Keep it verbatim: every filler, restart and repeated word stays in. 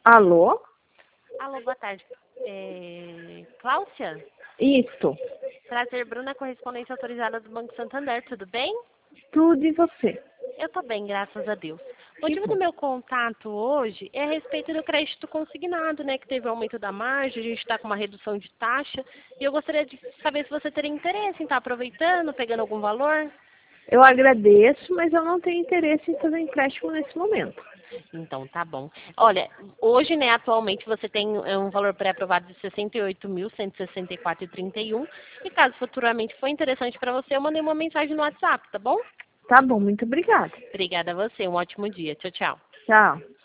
Alô? Alô, boa tarde. É... Cláudia? Isso. Prazer, Bruna, correspondente autorizada do Banco Santander, tudo bem? Tudo e você? Eu tô bem, graças a Deus. O Que motivo bom. do meu contato hoje é a respeito do crédito consignado, né? Que teve aumento da margem, a gente está com uma redução de taxa. E eu gostaria de saber se você teria interesse em estar aproveitando, pegando algum valor. Eu agradeço, mas eu não tenho interesse em fazer empréstimo nesse momento. Então, tá bom. Olha, hoje, né, atualmente você tem é, um valor pré-aprovado de sessenta e oito mil, cento e sessenta e quatro reais e trinta e um centavos. E caso futuramente for interessante para você, eu mandei uma mensagem no WhatsApp, tá bom? Tá bom, muito obrigada. Obrigada a você, um ótimo dia. Tchau, tchau. Tchau.